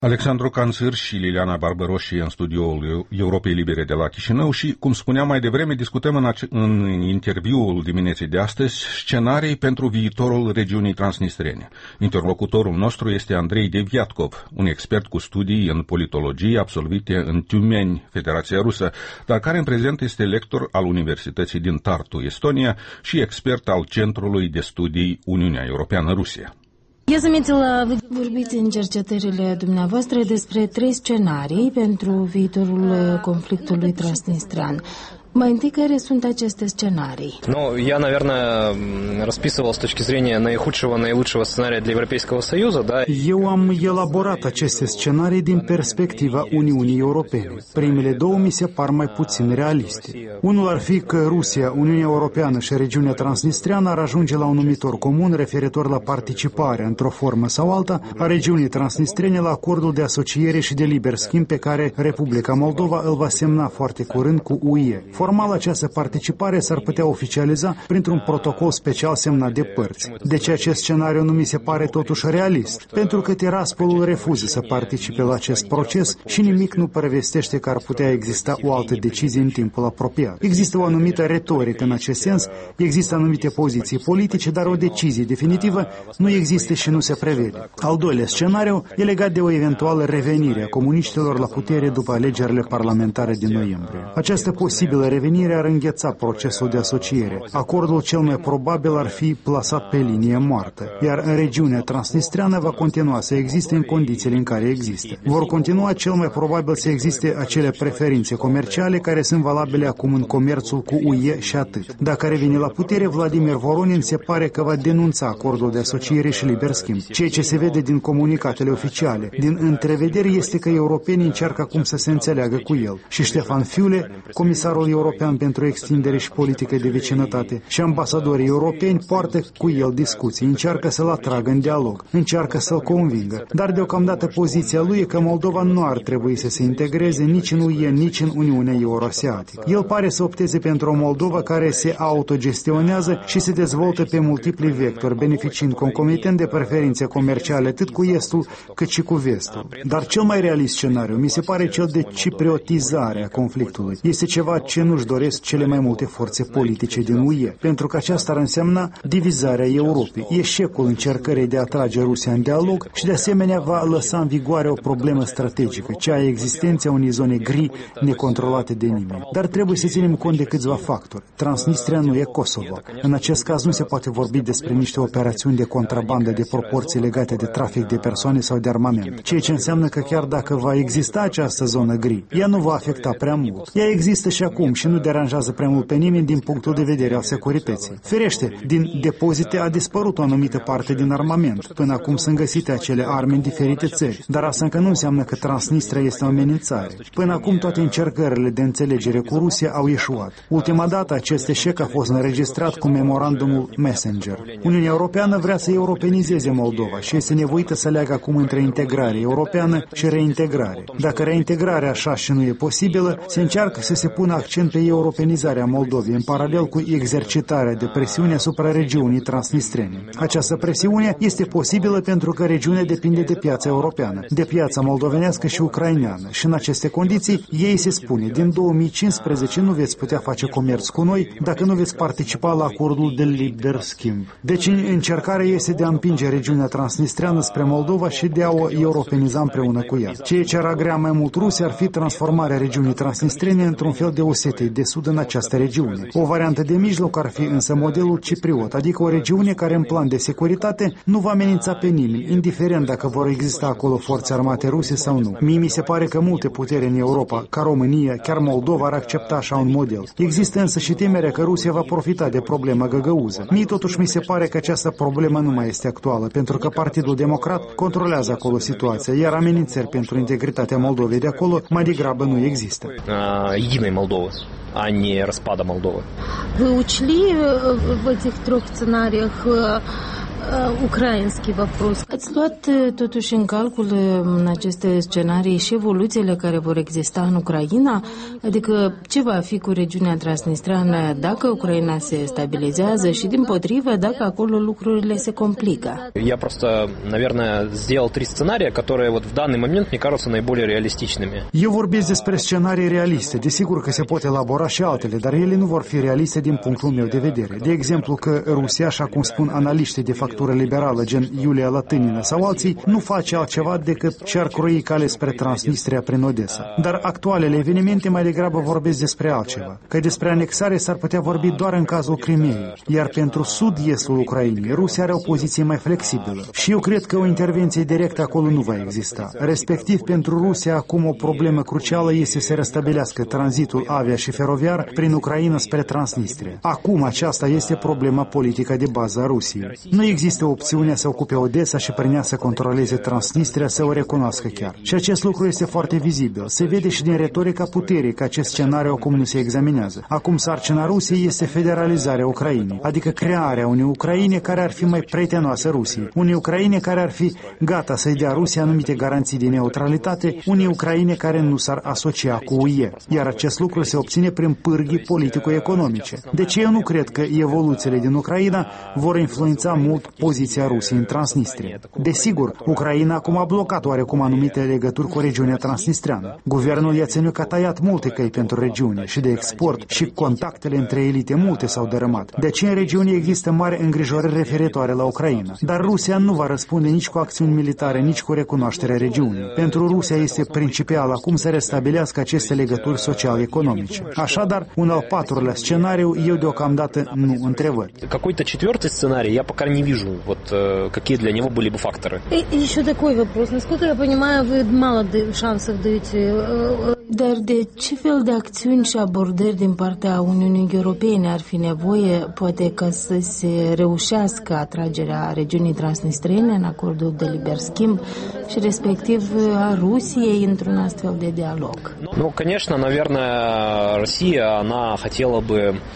Alexandru Canțir și Liliana Barbăroși în studioul Europei Libere de la Chișinău și, cum spuneam mai devreme, discutăm în interviul dimineții de astăzi scenarii pentru viitorul regiunii transnistrene. Interlocutorul nostru este Andrei Deviatkov, un expert cu studii în politologie absolvite în Tiumeni, Federația Rusă, dar care în prezent este lector al Universității din Tartu, Estonia, și expert al Centrului de Studii Uniunea Europeană-Rusia. Я заметила, вы vorbiți în cercetările dumneavoastră despre 3 scenarii pentru viitorul conflictului transnistrean. Mai întâi, care sunt aceste scenarii? Я, наверное, расписывал с точки зрения наихудшего, наилучшего сценария для Европейского Союза, да? Eu am elaborat aceste scenarii din perspectiva Uniunii Europene. Primele 2 mi se par mai puțin realiste. Unul ar fi că Rusia, Uniunea Europeană și regiunea transnistreană ar ajunge la un numitor comun referitor la participarea, într-o formă sau alta, a regiunii transnistrene la acordul de asociere și de liber schimb pe care Republica Moldova îl va semna foarte curând cu UE. Formal, această participare s-ar putea oficializa printr-un protocol special semnat de părți. Deci acest scenariu nu mi se pare totuși realist, pentru că Tiraspolul refuză să participe la acest proces și nimic nu prevestește că ar putea exista o altă decizie în timpul apropiat. Există o anumită retorică în acest sens, există anumite poziții politice, dar o decizie definitivă nu există și nu se prevede. Al doilea scenariu e legat de o eventuală revenire a comuniștilor la putere după alegerile parlamentare din noiembrie. Această posibilă revenire ar îngheța procesul de asociere. Acordul cel mai probabil ar fi plasat pe linie moartă, iar în regiunea transnistreană va continua să existe în condițiile în care există. Vor continua cel mai probabil să existe acele preferințe comerciale care sunt valabile acum în comerțul cu UE și atât. Dacă revine la putere, Vladimir Voronin se pare că va denunța acordul de asociere și liber schimb. Ceea ce se vede din comunicatele oficiale, din întrevederi, este că europenii încearcă acum să se înțeleagă cu el. Și Ștefan Füle, comisarul european pentru extindere și politică de vecinătate, și ambasadorii europeni poartă cu el discuții, încearcă să-l atragă în dialog, încearcă să-l convingă. Dar deocamdată poziția lui e că Moldova nu ar trebui să se integreze nici în UE, nici în Uniunea Euroasiatică. El pare să opteze pentru o Moldova care se autogestionează și se dezvoltă pe multipli vectori, beneficiind concomitent de preferințe comerciale atât cu Estul cât și cu Vestul. Dar cel mai realist scenariu mi se pare cel de cipriotizare a conflictului. Este ceva ce nu-și doresc cele mai multe forțe politice din UE, pentru că aceasta ar însemna divizarea Europei, eșecul încercării de a atrage Rusia în dialog și de asemenea va lăsa în vigoare o problemă strategică, cea a existenței unei zone gri necontrolate de nimeni. Dar trebuie să ținem cont de câțiva factori. Transnistria nu e Kosovo. În acest caz nu se poate vorbi despre niște operațiuni de contrabandă de proporții legate de trafic de persoane sau de armament, ceea ce înseamnă că chiar dacă va exista această zonă gri, ea nu va afecta prea mult. Ea există și acum și nu deranjează prea mult pe nimeni din punctul de vedere al securității. Firește, din depozite a dispărut o anumită parte din armament. Până acum sunt găsite acele arme în diferite țări, dar asta încă nu înseamnă că Transnistria este o amenințare. Până acum toate încercările de înțelegere cu Rusia au eșuat. Ultima dată acest eșec a fost înregistrat cu memorandumul Messenger. Uniunea Europeană vrea să europenizeze Moldova și este nevoită să leagă acum între integrare europeană și reintegrare. Dacă reintegrarea așa și nu e posibilă, se încearcă să se pună accent pe europenizarea Moldovei, în paralel cu exercitarea de presiune asupra regiunii transnistrene. Această presiune este posibilă pentru că regiunea depinde de piața europeană, de piața moldovenească și ucraineană și în aceste condiții ei se spune: din 2015 nu veți putea face comerț cu noi dacă nu veți participa la acordul de liber schimb. Deci încercarea este de a împinge regiunea transnistreană spre Moldova și de a o europeniza împreună cu ea. Ceea ce ar agrea mai mult Rusia ar fi transformarea regiunii transnistrene într-un fel de Osetiei de Sud în această regiune. O variantă de mijloc ar fi însă modelul cipriot, adică o regiune care în plan de securitate nu va amenința pe nimeni, indiferent dacă vor exista acolo forțe armate ruse sau nu. Mie mi se pare că multe puteri în Europa, ca România, chiar Moldova, ar accepta așa un model. Există însă și temerea că Rusia va profita de problema găgăuză. Mie totuși mi se pare că această problemă nu mai este actuală, pentru că Partidul Democrat controlează acolo situația, iar amenințări pentru integritatea Moldovei de acolo mai degrabă nu există. Единой Молдовы, а не распада Молдовы. Вы учли в этих 3 сценариях ucrainski вопрос. Ați luat totuși în calcul în aceste scenarii și evoluțiile care vor exista în Ucraina? Adică ce va fi cu regiunea transnistreană dacă Ucraina se stabilizează și dimpotrivă dacă acolo lucrurile se complică? Я просто, наверное, сделал 3 сценария, которые вот в данный момент мне кажутся наиболее реалистичными. Eu vorbesc despre scenarii realiste. Desigur că se pot elabora și altele, dar ele nu vor fi realiste din punctul meu de vedere. De exemplu că Rusia, așa cum spun analiștii de factură liberală, gen Iulia Latânina sau alții, nu face altceva decât și-ar croi cale spre Transnistria prin Odessa. Dar actualele evenimente mai degrabă vorbesc despre altceva. Că despre anexare s-ar putea vorbi doar în cazul Crimeei, iar pentru sud-estul Ucrainei, Rusia are o poziție mai flexibilă. Și eu cred că o intervenție directă acolo nu va exista. Respectiv, pentru Rusia, acum o problemă crucială este să restabilească tranzitul avia și feroviar prin Ucraina spre Transnistria. Acum aceasta este problema politică de bază a Rusiei. Nu există opțiunea să ocupe Odessa și prin ea să controleze Transnistria, să o recunoască chiar. Și acest lucru este foarte vizibil. Se vede și din retorica puterii că acest scenariu acum nu se examinează. Acum sarcina Rusiei este federalizarea Ucrainei, adică crearea unei Ucraine care ar fi mai prietenoasă Rusiei, unei Ucraine care ar fi gata să-i dea Rusia anumite garanții de neutralitate, unei Ucraine care nu s-ar asocia cu UE. Iar acest lucru se obține prin pârghii politico-economice. Deci eu nu cred că evoluțiile din Ucraina vor influența mult poziția Rusiei în Transnistria. Desigur, Ucraina acum a blocat oarecum anumite legături cu regiunea transnistreană. Guvernul Iațeniuc a tăiat multe căi pentru regiune și de export și contactele între elite multe s-au dărâmat. De aceea în regiune există mare îngrijorări referitoare la Ucraina. Dar Rusia nu va răspunde nici cu acțiuni militare, nici cu recunoașterea regiunii. Pentru Rusia este principial acum să restabilească aceste legături social-economice. Așadar, un al patrulea scenariu eu deocamdată nu întrevăd. Какой-то 4-й сценарий я пока не вижу, вот какие для него были бы факторы. Еще такой вопрос. Насколько я понимаю, вы мало шансов даете. Dar de ce fel de acțiuni și abordări din partea Uniunii Europene ar fi nevoie, poate ca să se reușească atragerea regiunii transnistrene în acordul de liber schimb și respectiv a Rusiei într-un astfel de dialog? Ну, конечно, наверное, Россия, она хотела бы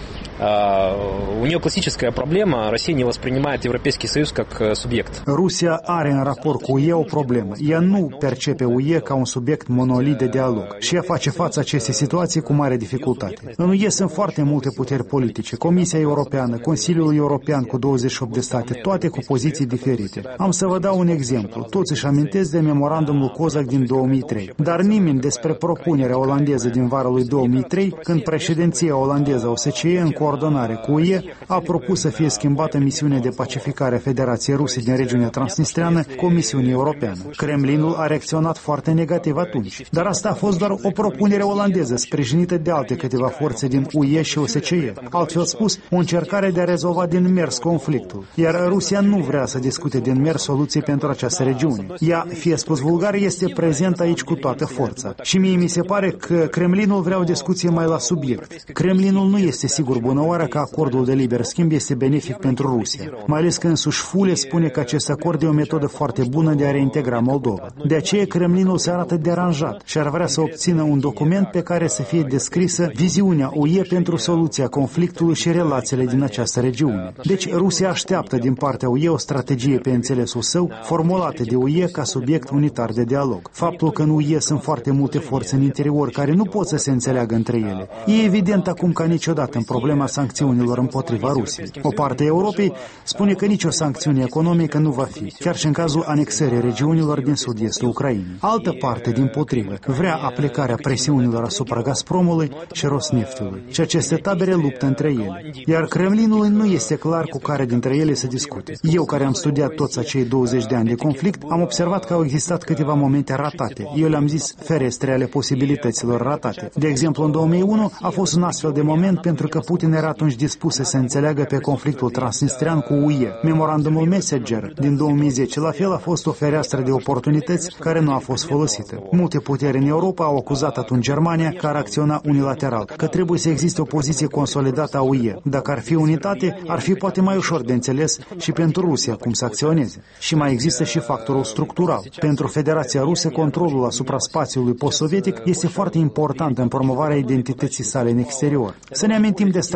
У нее классическая проблема. Россия не воспринимает Европейский Союз как субъект. Rusia are în raport cu UE o problemă. Ea nu percepe UE ca un subiect monolit de dialog și ea face față acestei situații cu mare dificultate. În UE sunt foarte multe puteri politice, Comisia Europeană, Consiliul European cu 28 de state, toate cu poziții diferite. Am să vă dau un exemplu. Toți își amintesc de memorandumul COSAC din 2003, dar nimeni despre propunerea olandeză din vara lui 2003, când președinția olandeză OSCE în coordonare cu UE a propus să fie schimbată misiunea de pacificare a Federației Ruse din regiunea transnistreană cu o misiune europeană. Kremlinul a reacționat foarte negativ atunci, dar asta a fost doar o propunere olandeză sprijinită de alte câteva forțe din UE și OSCE. Altfel spus, o încercare de a rezolva din mers conflictul, iar Rusia nu vrea să discute din mers soluții pentru această regiune. Ea, fie spus vulgar, este prezentă aici cu toată forța. Și mie mi se pare că Kremlinul vrea o discuție mai la subiect. Kremlinul nu este sigur bună oară că acordul de liber schimb este benefic pentru Rusia, mai ales că însuși Fule spune că acest acord e o metodă foarte bună de a reintegra Moldova. De aceea Kremlinul se arată deranjat și ar vrea să obțină un document pe care să fie descrisă viziunea UE pentru soluția conflictului și relațiile din această regiune. Deci Rusia așteaptă din partea UE o strategie pe înțelesul său, formulată de UE ca subiect unitar de dialog. Faptul că în UE sunt foarte multe forțe în interior care nu pot să se înțeleagă între ele, e evident acum ca niciodată în problema sancțiunilor împotriva Rusiei. O parte a Europei spune că nicio sancțiune economică nu va fi, chiar și în cazul anexării regiunilor din sud-estul Ucrainei. Altă parte, dimpotrivă, vrea aplicarea presiunilor asupra Gazpromului și Rosneftului. Și aceste tabere luptă între ele. Iar Kremlinului nu este clar cu care dintre ele să discute. Eu, care am studiat toți acei 20 de ani de conflict, am observat că au existat câteva momente ratate. Eu le-am zis ferestre ale posibilităților ratate. De exemplu, în 2001 a fost un astfel de moment pentru că Putin era atunci dispus să se înțeleagă pe conflictul transnistrean cu UE. Memorandumul Messenger din 2010 la fel a fost o fereastră de oportunități care nu a fost folosită. Multe puteri în Europa au acuzat atunci Germania că ar acționa unilateral, că trebuie să existe o poziție consolidată a UE. Dacă ar fi unitate, ar fi poate mai ușor de înțeles și pentru Rusia cum să acționeze. Și mai există și factorul structural. Pentru Federația Rusă, controlul asupra spațiului post-sovietic este foarte important în promovarea identității sale în exterior. Să ne amintim de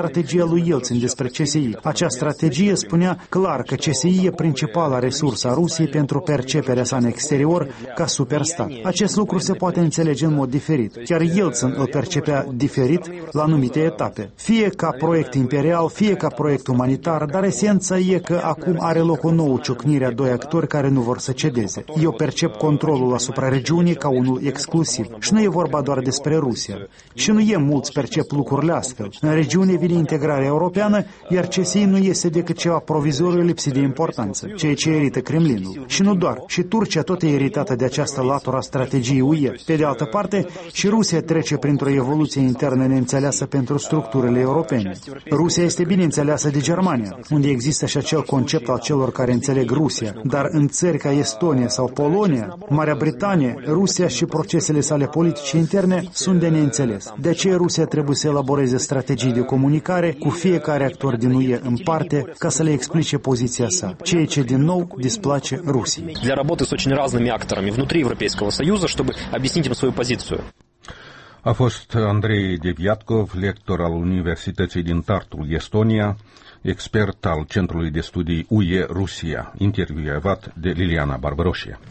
strategia lui Yeltsin despre CSI. Acea strategie spunea clar că CSI e principala resursă a Rusiei pentru perceperea sa în exterior ca superstat. Acest lucru se poate înțelege în mod diferit. Chiar Yeltsin îl percepea diferit la anumite etape. Fie ca proiect imperial, fie ca proiect umanitar, dar esența e că acum are loc o nouă ciocnire a doi actori care nu vor să cedeze. Eu percep controlul asupra regiunii ca unul exclusiv. Și nu e vorba doar despre Rusia. Și nu e mulți percep lucrurile astfel. În regiune vine integrarea europeană, iar CSI nu este decât ceva provizoriu lipsit de importanță, ceea ce irită Kremlinul. Și nu doar. Și Turcia tot e iritată de această latură a strategiei UE. Pe de altă parte, și Rusia trece printr-o evoluție internă neînțeleasă pentru structurile europene. Rusia este bine înțeleasă de Germania, unde există și acel concept al celor care înțeleg Rusia, dar în țări ca Estonia sau Polonia, Marea Britanie, Rusia și procesele sale politice interne sunt de neînțeles. De aceea Rusia trebuie să elaboreze strategii de comunicare cu fiecare actor din UE în parte ca să le explice poziția sa, ceea ce din nou displace Rusiei. Для работы с очень разными акторами внутри Европейского Союза, чтобы объяснить им свою позицию. A fost Andrei Deviatkov, lector al Universității din Tartu, Estonia, expert al Centrului de Studii UE Rusia, intervievat de Liliana Barbaroșie.